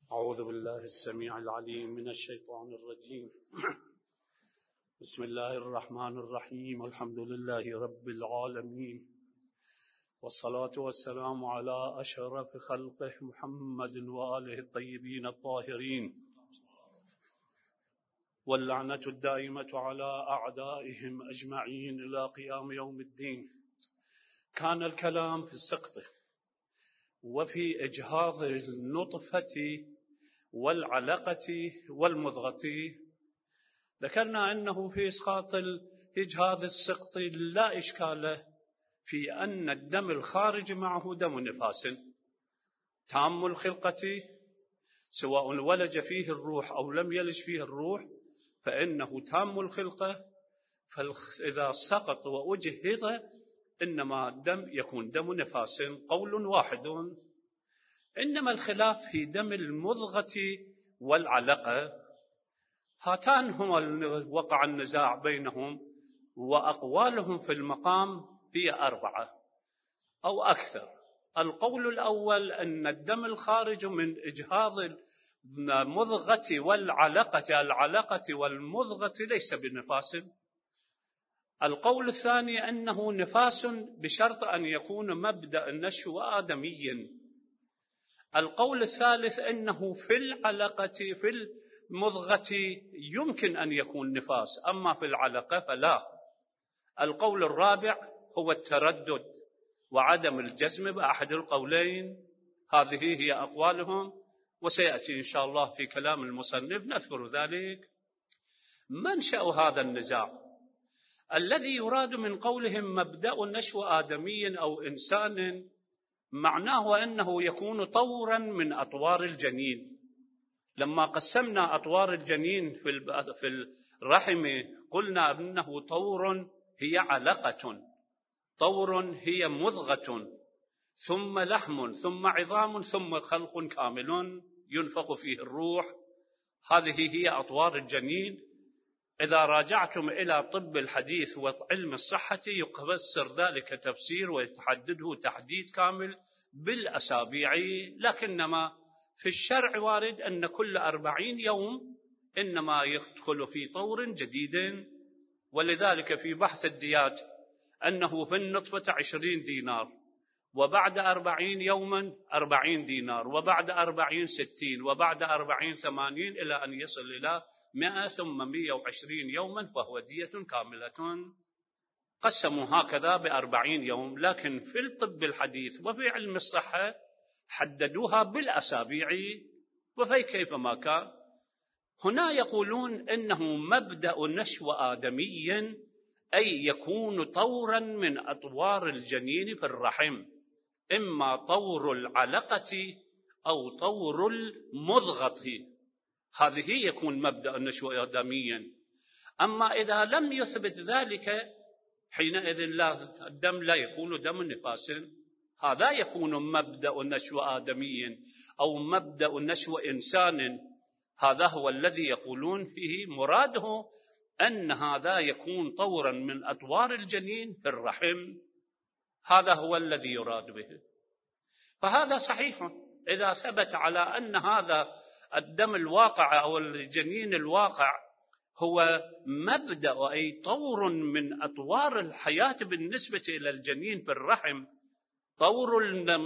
أعوذ بالله السميع العليم من الشيطان الرجيم. بسم الله الرحمن الرحيم. الحمد لله رب العالمين، والصلاة والسلام على أشرف خلقه محمد وآله الطيبين الطاهرين، واللعنة الدائمة على أعدائهم أجمعين إلى قيام يوم الدين. كان الكلام في السقط وفي إجهاض النطفة والعلقة والمضغة. ذكرنا أنه في إسقاط إجهاض السقط لا إشكال في أن الدم الخارج معه دم نفاس تام الخلقة، سواء ولج فيه الروح أو لم يلج فيه الروح فإنه تام الخلقة. فإذا سقط وأجهض إنما الدم يكون دم نفاس، قول واحد. إنما الخلاف في دم المضغة والعلقة، هاتان هما وقع النزاع بينهم، وأقوالهم في المقام هي 4 أو أكثر. القول الأول أن الدم الخارج من إجهاض المضغة والعلقة، العلقة والمضغة، ليس بنفاس. القول الثاني أنه نفاس بشرط أن يكون مبدأ النشو آدميا. القول الثالث أنه في العلقة في المضغة يمكن أن يكون نفاس، أما في العلقة فلا. القول الرابع هو التردد وعدم الجزم بأحد القولين. هذه هي أقوالهم، وسيأتي إن شاء الله في كلام المصنف نذكر ذلك. منشأ هذا النزاع الذي يراد من قولهم مبدأ النشو آدمي أو إنسان، معناه أنه يكون طورا من أطوار الجنين. لما قسمنا أطوار الجنين في الرحم قلنا أنه طور هي علقة، طور هي مضغة، ثم لحم، ثم عظام، ثم خلق كامل ينفخ فيه الروح. هذه هي أطوار الجنين. إذا راجعتم إلى طب الحديث وعلم الصحة يفسر ذلك تفسير ويتحدده تحديد كامل بالأسابيع، لكنما في الشرع وارد أن كل 40 يوم إنما يدخل في طور جديد. ولذلك في بحث الديات أنه في النطفة 20 دينار، وبعد 40 يوما 40 دينار، وبعد 40 60، وبعد 40 80، إلى أن يصل إلى 100 ثم 120 يوما، فهو دية كاملة. قسموا هكذا ب40 يوم، لكن في الطب الحديث وفي علم الصحة حددوها بالأسابيع، وفي كيفما كان. هنا يقولون إنه مبدأ نشو آدمي، أي يكون طورا من أطوار الجنين في الرحم، إما طور العلقة أو طور المضغة. هذه يكون مبدأ النشو آدميا. أما إذا لم يثبت ذلك حينئذ الدم لا يكون دم نفاس. هذا يكون مبدأ النشو آدمي أو مبدأ النشو إنسان. هذا هو الذي يقولون فيه مراده أن هذا يكون طورا من أطوار الجنين في الرحم. هذا هو الذي يراد به. فهذا صحيح إذا ثبت على أن هذا الدم الواقع أو الجنين الواقع هو مبدأ أي طور من أطوار الحياة بالنسبة إلى الجنين في الرحم، طور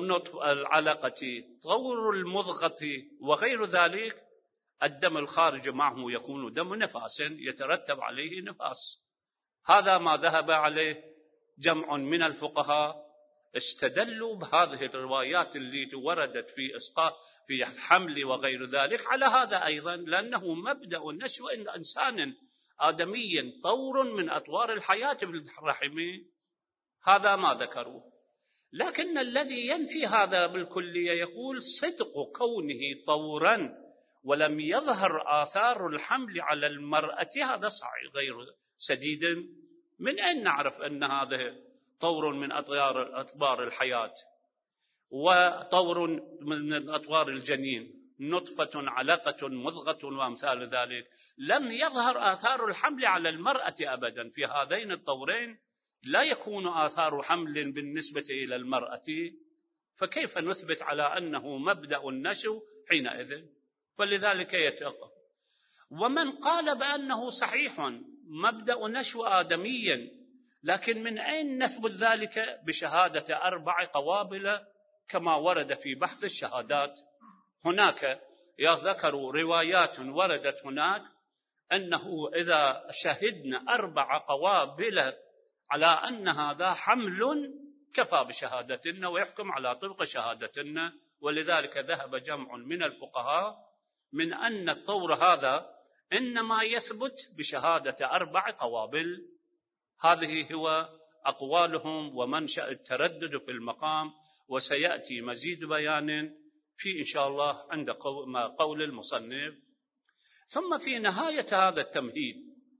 العلقة، طور المضغة وغير ذلك، الدم الخارج معه يكون دم نفاس يترتب عليه نفاس. هذا ما ذهب عليه جمع من الفقهاء، استدلوا بهذه الروايات التي وردت في إسقاط في الحمل وغير ذلك على هذا أيضا، لأنه مبدأ نشو إنسان آدمي طور من أطوار الحياة بالرحم. هذا ما ذكروه. لكن الذي ينفي هذا بالكلية يقول صدق كونه طورا ولم يظهر آثار الحمل على المرأة هذا صحيح غير سديد. من أين نعرف أن هذا طور من أطوار الحياة وطور من أطوار الجنين، نطفة علقة مضغة وأمثال ذلك؟ لم يظهر آثار الحمل على المرأة أبدا. في هذين الطورين لا يكون آثار حمل بالنسبة إلى المرأة، فكيف نثبت على أنه مبدأ النشو حينئذ؟ ولذلك يتوقف. ومن قال بأنه صحيح مبدأ نشوء آدميا، لكن من أين نثبت ذلك؟ بشهادة 4 قوابل كما ورد في بحث الشهادات. هناك ذكروا روايات وردت هناك أنه إذا شهدنا 4 قوابل على أن هذا حمل كفى بشهادتنا ويحكم على طبق شهادتنا. ولذلك ذهب جمع من الفقهاء من أن الطور هذا إنما يثبت بشهادة 4 قوابل. هذه هو أقوالهم ومنشأ التردد في المقام، وسيأتي مزيد بيان في إن شاء الله عند قول المصنف. ثم في نهاية هذا التمهيد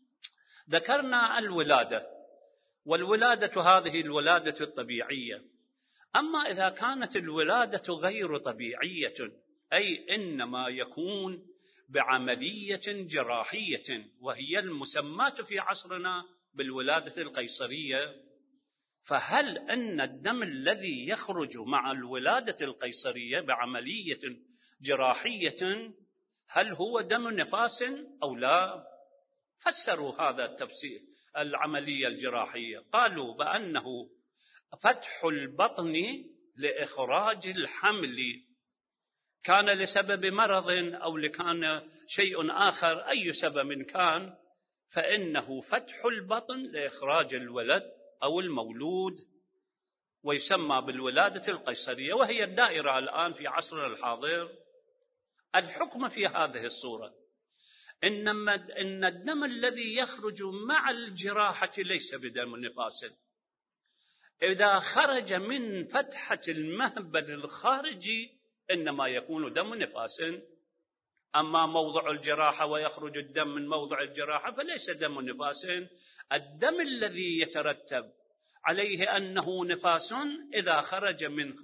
ذكرنا الولادة، والولادة هذه الولادة الطبيعية. أما إذا كانت الولادة غير طبيعية، أي إنما يكون بعملية جراحية، وهي المسماة في عصرنا بالولادة القيصرية، فهل أن الدم الذي يخرج مع الولادة القيصرية بعملية جراحية هل هو دم نفاس أو لا؟ فسروا هذا التفسير العملية الجراحية، قالوا بأنه فتح البطن لإخراج الحمل، كان لسبب مرض أو لكان شيء آخر، أي سبب كان، فإنه فتح البطن لإخراج الولد أو المولود، ويسمى بالولادة القيصرية، وهي الدائرة الآن في عصرنا الحاضر. الحكم في هذه الصورة إن الدم الذي يخرج مع الجراحة ليس بدم نفاس. إذا خرج من فتحة المهبل الخارجي إنما يكون دم نفاس. أما موضع الجراحة ويخرج الدم من موضع الجراحة فليس دم نفاس. الدم الذي يترتب عليه أنه نفاس إذا خرج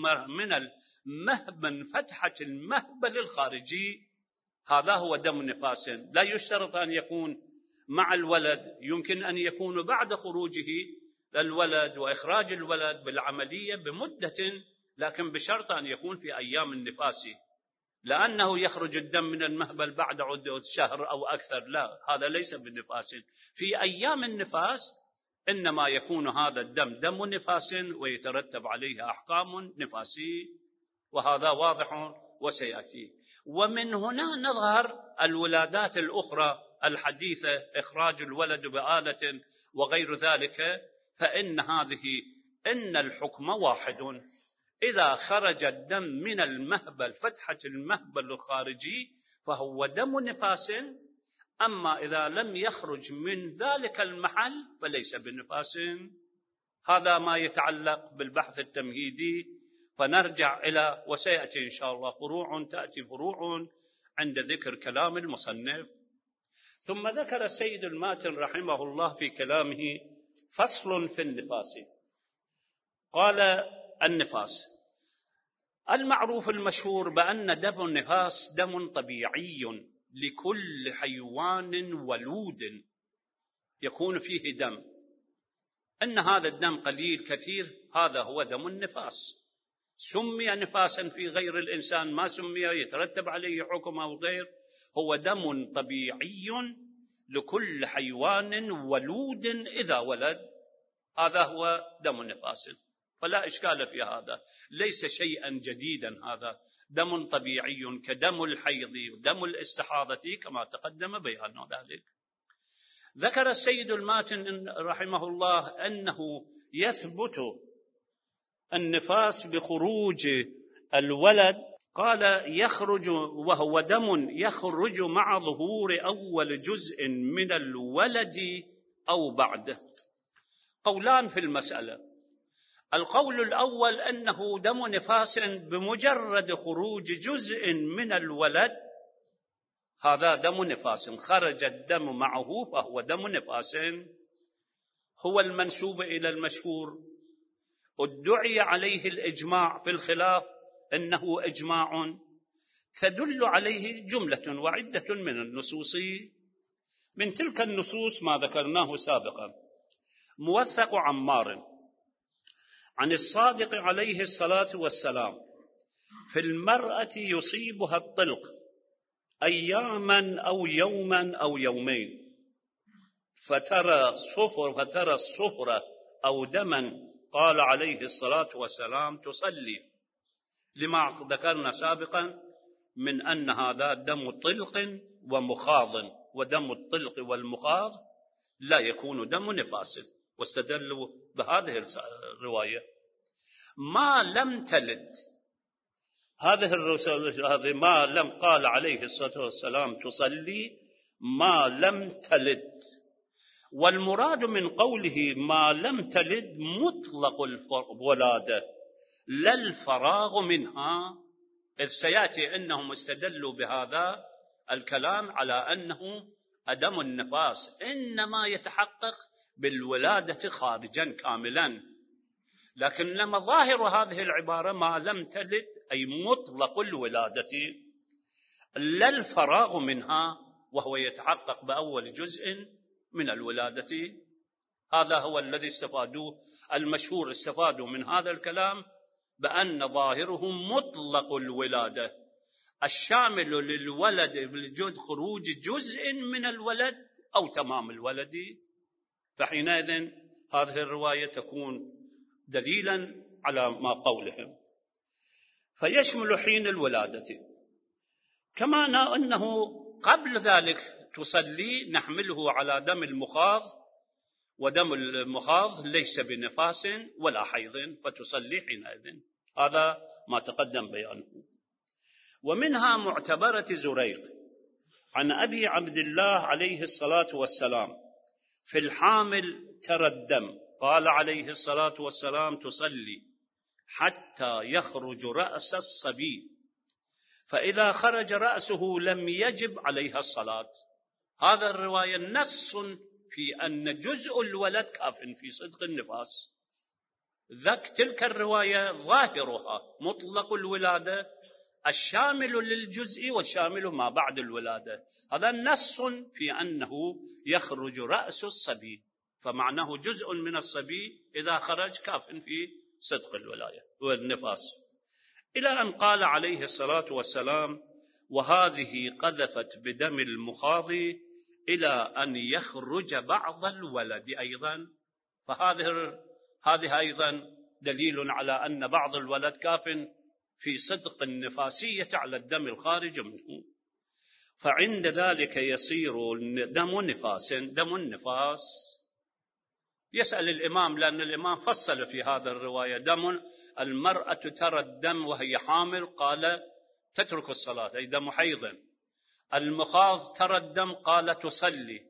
من فتحة المهبل الخارجي، هذا هو دم نفاس. لا يشترط أن يكون مع الولد، يمكن أن يكون بعد خروجه للولد وإخراج الولد بالعملية بمدة، لكن بشرط أن يكون في أيام النفاس، لأنه يخرج الدم من المهبل بعد عدة شهر أو أكثر، لا، هذا ليس بالنفاس. في أيام النفاس إنما يكون هذا الدم دم نفاس ويترتب عليه أحكام نفاسية، وهذا واضح وسيأتي. ومن هنا نظهر الولادات الأخرى الحديثة، إخراج الولد بآلة وغير ذلك، فإن إن الحكم واحد. إذا خرج الدم من المهبل، فتحة المهبل الخارجي، فهو دم نفاس. أما إذا لم يخرج من ذلك المحل فليس بنفاس. هذا ما يتعلق بالبحث التمهيدي. فنرجع إلى، وسيأتي إن شاء الله تأتي فروع عند ذكر كلام المصنف. ثم ذكر السيد الماتن رحمه الله في كلامه فصل في النفاس. قال: النفاس المعروف المشهور بأن دم النفاس دم طبيعي لكل حيوان ولود يكون فيه دم. أن هذا الدم قليل كثير، هذا هو دم النفاس. سمي نفاسا في غير الإنسان، ما سمي يترتب عليه حكم أو غير، هو دم طبيعي لكل حيوان ولود إذا ولد، هذا هو دم النفاس، فلا إشكال في هذا، ليس شيئا جديدا، هذا دم طبيعي كدم الحيض ودم الاستحاضة كما تقدم بيان ذلك. ذكر السيد الماتن رحمه الله أنه يثبت النفاس بخروج الولد، قال: يخرج وهو دم يخرج مع ظهور أول جزء من الولد أو بعده. قولان في المسألة. القول الأول أنه دم نفاس بمجرد خروج جزء من الولد، هذا دم نفاس، خرج الدم معه فهو دم نفاس. هو المنسوب إلى المشهور، ادعي عليه الإجماع في الخلاف، إنه إجماع تدل عليه جملة وعدة من النصوص. من تلك النصوص ما ذكرناه سابقا: موثق عمار عن الصادق عليه الصلاة والسلام في المرأة يصيبها الطلق أياما أو يوما أو يومين فترى الصفرة أو دما، قال عليه الصلاة والسلام تصلي، لما ذكرنا سابقا من أن هذا دم طلق ومخاض، ودم الطلق والمخاض لا يكون دم نفاس، واستدلوا بهذه الرواية. ما لم تلد هذه ما لم، قال عليه الصلاة والسلام تصلي ما لم تلد، والمراد من قوله ما لم تلد مطلق الولادة لا الفراغ منها، إذ سيأتي أنهم استدلوا بهذا الكلام على أنه دم النفاس إنما يتحقق بالولادة خارجا كاملا، لكن لما ظاهر هذه العبارة ما لم تلد أي مطلق الولادة لا الفراغ منها، وهو يتحقق بأول جزء من الولادة. هذا هو الذي استفادوه المشهور، استفادوا من هذا الكلام بأن ظاهره مطلق الولادة الشامل للولد بالجد خروج جزء من الولد أو تمام الولد، فحينئذ هذه الرواية تكون دليلا على ما قولهم، فيشمل حين الولادة. كما أنه قبل ذلك تصلي نحمله على دم المخاض، ودم المخاض ليس بنفاس ولا حيض، فتصلي حينئذ، هذا ما تقدم بيانه. ومنها معتبرة زريق عن أبي عبد الله عليه الصلاة والسلام في الحامل ترى الدم، قال عليه الصلاة والسلام تصلي حتى يخرج رأس الصبي، فإذا خرج رأسه لم يجب عليها الصلاة. هذا الرواية نص في أن جزء الولد كاف في صدق النفاس، تلك الرواية ظاهرها مطلق الولادة الشامل للجزء والشامل ما بعد الولادة، هذا نص في أنه يخرج رأس الصبي، فمعناه جزء من الصبي إذا خرج كاف في صدق الولاية والنفاس، إلى أن قال عليه الصلاة والسلام وهذه قذفت بدم المخاض إلى أن يخرج بعض الولد أيضا، فهذه أيضا دليل على أن بعض الولد كاف في صدق النفاسية على الدم الخارج منه، فعند ذلك يصير دم النفاس. يسأل الإمام، لأن الإمام فصل في هذا الرواية دم المرأة ترى الدم وهي حامل، قال تترك الصلاة أي دم حيض، المخاض ترى الدم قال تصلي،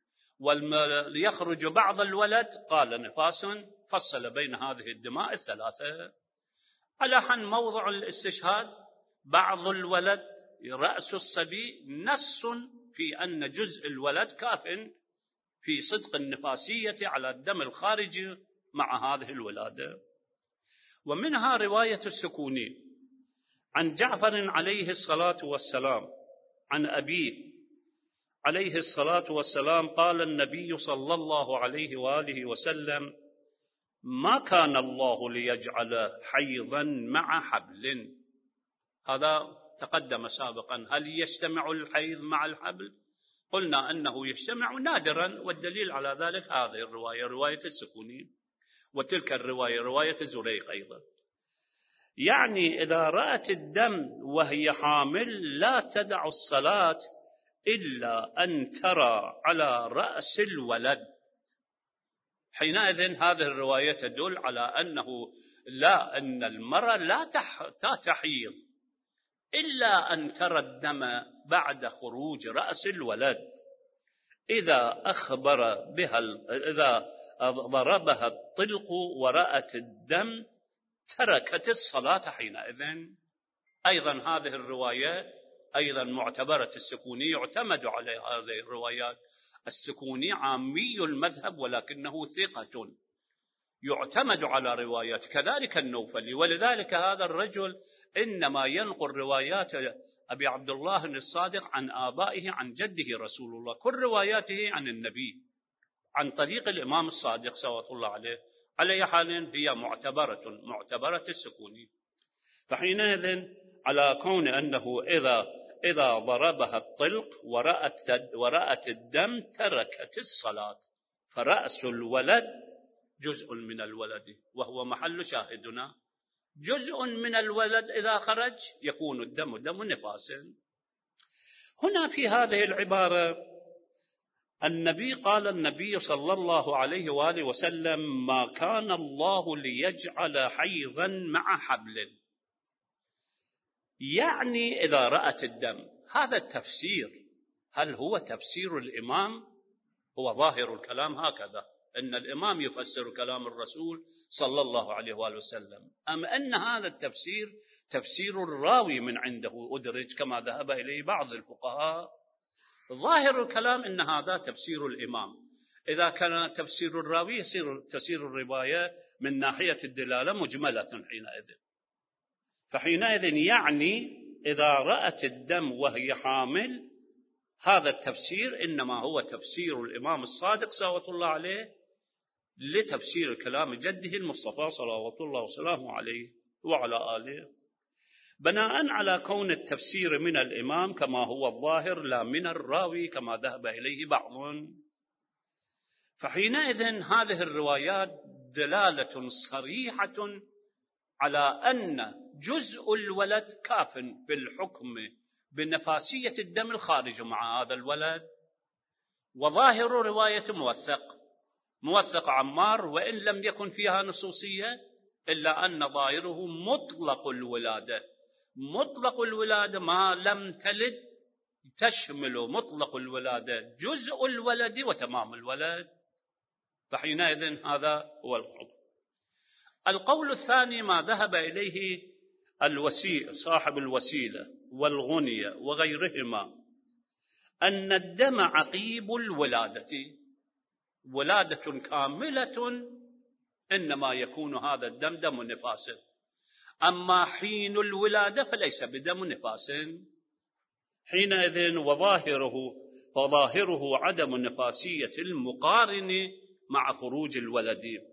ويخرج بعض الولد قال نفاس، فصل بين هذه الدماء الثلاثة على حن موضع الاستشهاد بعض الولد رأس الصبي، نص في أن جزء الولد كاف في صدق النفاسية على الدم الخارج مع هذه الولادة. ومنها رواية السكوني عن جعفر عليه الصلاة والسلام عن أبيه عليه الصلاة والسلام قال النبي صلى الله عليه وآله وسلم ما كان الله ليجعل حيضا مع حبل. هذا تقدم سابقا، هل يجتمع الحيض مع الحبل؟ قلنا أنه يجتمع نادرا، والدليل على ذلك هذه الرواية رواية السكوني، وتلك الرواية رواية زريق أيضا. يعني إذا رأت الدم وهي حامل لا تدع الصلاة إلا أن ترى على رأس الولد، حينئذ هذه الرواية تدل على أن المرأة لا تحيض إلا أن ترى الدم بعد خروج رأس الولد. إذا ضربها الطلق ورأت الدم تركت الصلاة حينئذ. أيضا هذه الرواية أيضا معتبرة السكوني، يعتمد على هذه الروايات. السكوني عامي المذهب ولكنه ثقة يعتمد على روايات، كذلك النوفلي، ولذلك هذا الرجل إنما ينقل روايات أبي عبد الله الصادق عن آبائه عن جده رسول الله، كل رواياته عن النبي عن طريق الإمام الصادق صلى الله عليه. على حال هي معتبرة السكوني. فحينئذ على كون أنه إذا إذا ضربها الطلق ورأت الدم تركت الصلاة، فرأس الولد جزء من الولد، وهو محل شاهدنا، جزء من الولد إذا خرج يكون الدم دم نفاس. هنا في هذه العبارة قال النبي صلى الله عليه وآله وسلم: ما كان الله ليجعل حيضا مع حبل، يعني إذا رأت الدم. هذا التفسير هل هو تفسير الإمام؟ هو ظاهر الكلام هكذا، أن الإمام يفسر كلام الرسول صلى الله عليه وآله وسلم، أم أن هذا التفسير تفسير الراوي من عنده أدرج كما ذهب إليه بعض الفقهاء؟ ظاهر الكلام أن هذا تفسير الإمام. إذا كان تفسير الراوي يصير تفسير الرواية من ناحية الدلالة مجملة حينئذ. فحينئذ يعني إذا رأت الدم وهي حامل، هذا التفسير إنما هو تفسير الإمام الصادق صلوات الله عليه لتفسير كلام جده المصطفى صلوات الله وسلامه عليه وعلى آله، بناء على كون التفسير من الإمام كما هو الظاهر لا من الراوي كما ذهب إليه بعض. فحينئذ هذه الروايات دلالة صريحة على أن جزء الولد كاف في الحكم بنفاسية الدم الخارج مع هذا الولد. وظاهر رواية موثق عمار، وإن لم يكن فيها نصوصية إلا أن ظاهره مطلق الولادة. مطلق الولادة ما لم تلد تشمل مطلق الولادة جزء الولد وتمام الولد. فحينئذ هذا هو الحكم. القول الثاني ما ذهب إليه صاحب الوسيلة والغنية وغيرهما، أن الدم عقيب الولادة، ولادة كاملة إنما يكون هذا الدم دم نفاس، أما حين الولادة فليس بدم نفاس. حينئذ وظاهره عدم نفاسية المقارن مع خروج الولد،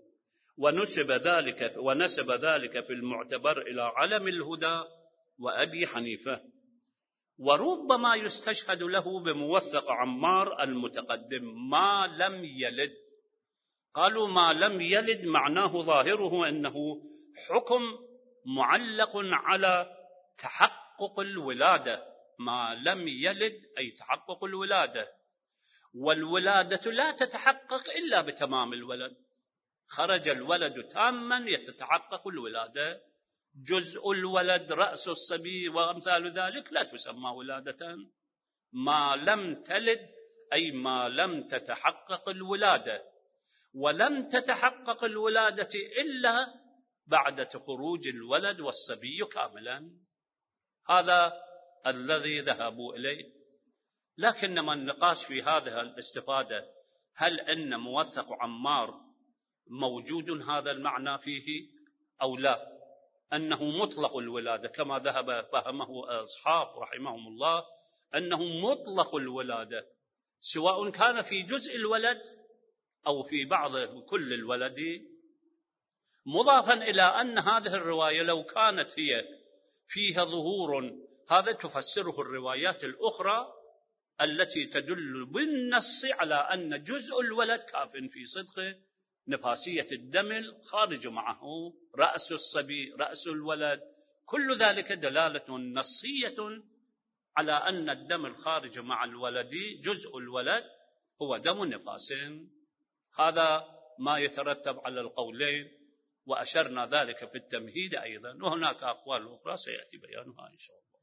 ونسب ذلك في المعتبر إلى علم الهدى وأبي حنيفة. وربما يستشهد له بموثق عمار المتقدم ما لم يلد. قالوا ما لم يلد معناه ظاهره أنه حكم معلق على تحقق الولادة، ما لم يلد أي تحقق الولادة، والولادة لا تتحقق إلا بتمام الولد. خرج الولد تاما يتحقق الولادة، جزء الولد رأس الصبي وأمثال ذلك لا تسمى ولادة. ما لم تلد أي ما لم تتحقق الولادة، ولم تتحقق الولادة إلا بعد خروج الولد والصبي كاملا. هذا الذي ذهبوا إليه. لكنما النقاش في هذه الاستفادة، هل أن موثق عمار موجود هذا المعنى فيه أو لا، أنه مطلق الولادة كما فهمه أصحاب رحمهم الله، أنه مطلق الولادة سواء كان في جزء الولد أو في بعض كل الولد، مضافا إلى أن هذه الرواية لو كانت هي فيها ظهور هذا تفسره الروايات الأخرى التي تدل بالنص على أن جزء الولد كاف في صدق نفاسية الدم الخارج معه، رأس الصبي رأس الولد، كل ذلك دلالة نصية على أن الدم الخارج مع الولد جزء الولد هو دم نفاس. هذا ما يترتب على القولين، وأشرنا ذلك في التمهيد أيضا، وهناك أقوال أخرى سيأتي بيانها إن شاء الله.